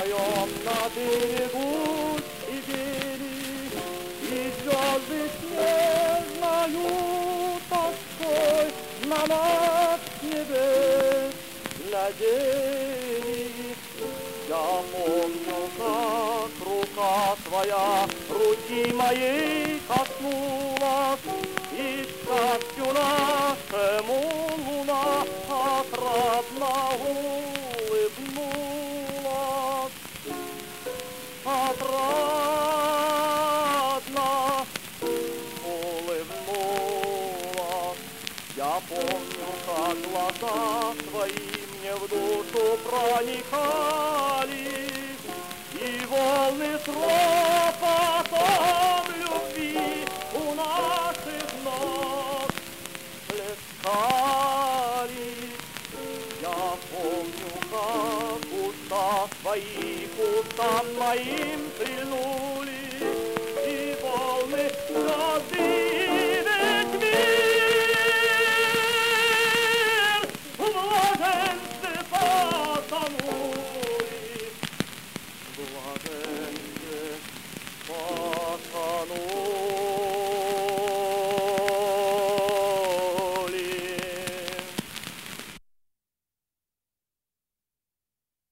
вдвоем на берегу сидели, и звезды снежною тоской на нас с небес глядели. Я помню, как рука твоя руки моей коснулась, и счастью нашему луна отрадно улыбнулась. Отрадно улыбнулась. Я помню, как глаза твои мне в душу проникали, и волны с ропотом любви у наших ног плескали. Я помню, как уста твои к устам моим